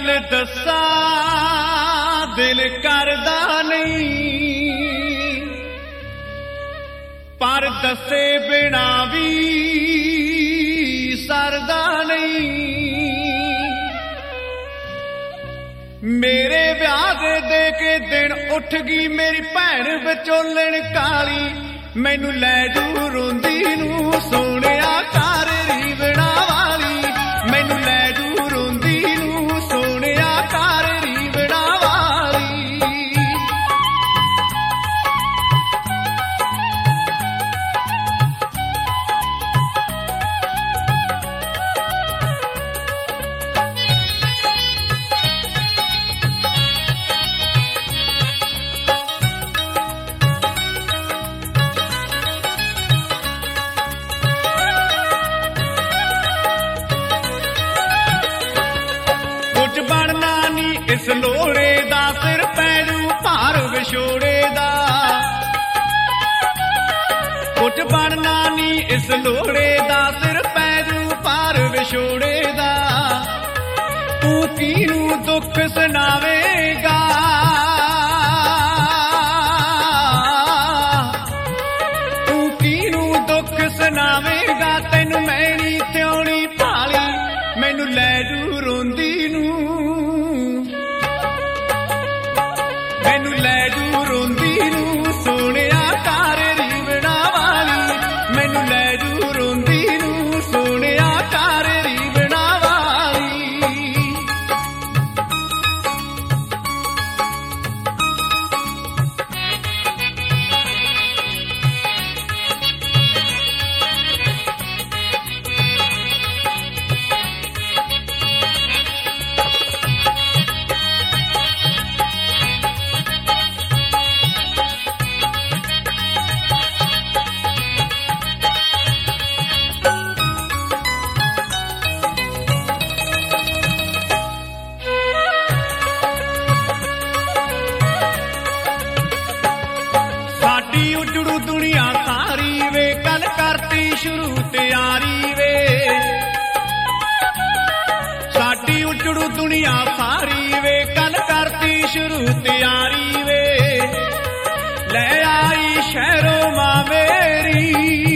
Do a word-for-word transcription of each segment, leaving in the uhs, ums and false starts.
गल दसा दिल करदा नहीं, पर दसे बिना भी सरदा नहीं। मेरे ब्याह दे दे के दिन उठ गई मेरी भैन विचोलण काली, मैनू लै जू रोंदी नू सोहणिया घर रीवणा वाली, मैनू लै जू रोंदी नू सोहणिया घर रीवणा वाली। बनना नी इस लोड़े दा सिर पैरू भार विछोड़े दा, कुछ बनना नी इस लोड़े दा सिर पैरू भार विछोड़े दा। तू कीनू दुख सुनावेगा, तू कीनू दुख सुनावेगा, तेनू मैनी त्योणी भाली, मैनू लै जू रोंदी नू, मैनू लै जू रोंदी नू सोहणिया घर रीवणा वाली, मैनू लै जू रोंदी नू सोहणिया घर रीवणा वाली। उजड़ू दुनिया सारी वे कल करती शुरू तैयारी वे, साडी उजड़ू दुनिया सारी वे कल करती शुरू तैयारी वे। ले आई शहरों मां मेरी,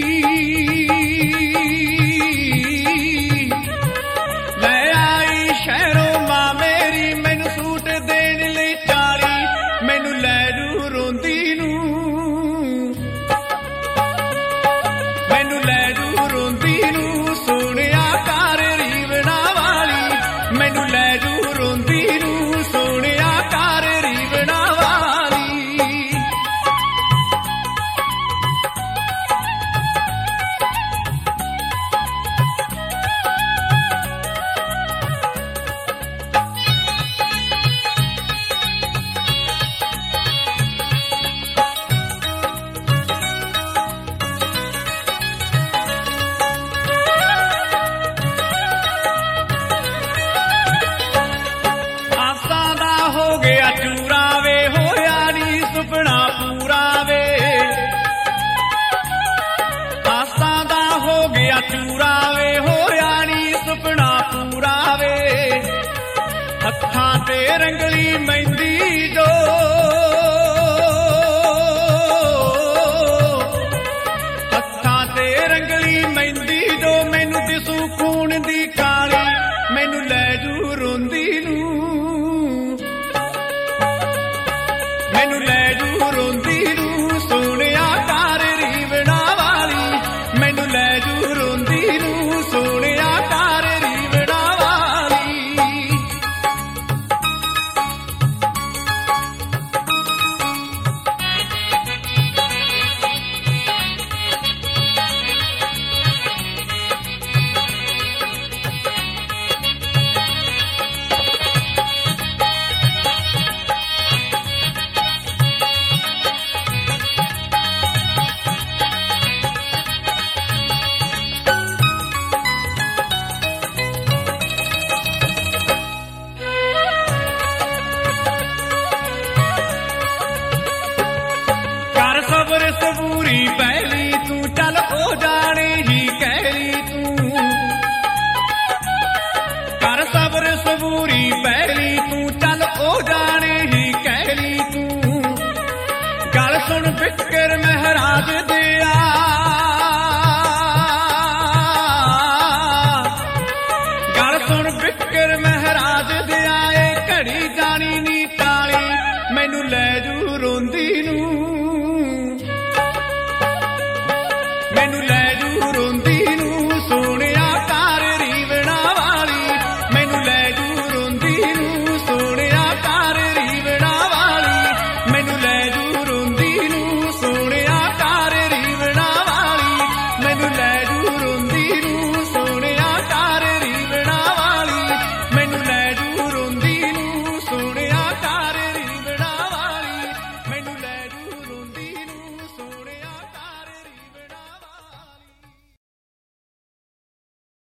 ले आई शहरों मां मेरी, मैनू सूट देने लई चाली, मैनू लै जू रोंदी नू, मैनू लै जू रोंदी नू सोहणिया घर रीवणा वाली, मैनू लै जू रोंदी नू सोहणिया घर रीवणा वाली। हो गया चूरा वे होया नी सुपना पूरा वे, आसां दा हो गया चूरा वे होया नी सुपना पूरा वे। हत्थां ते रंगली मेहंदी जो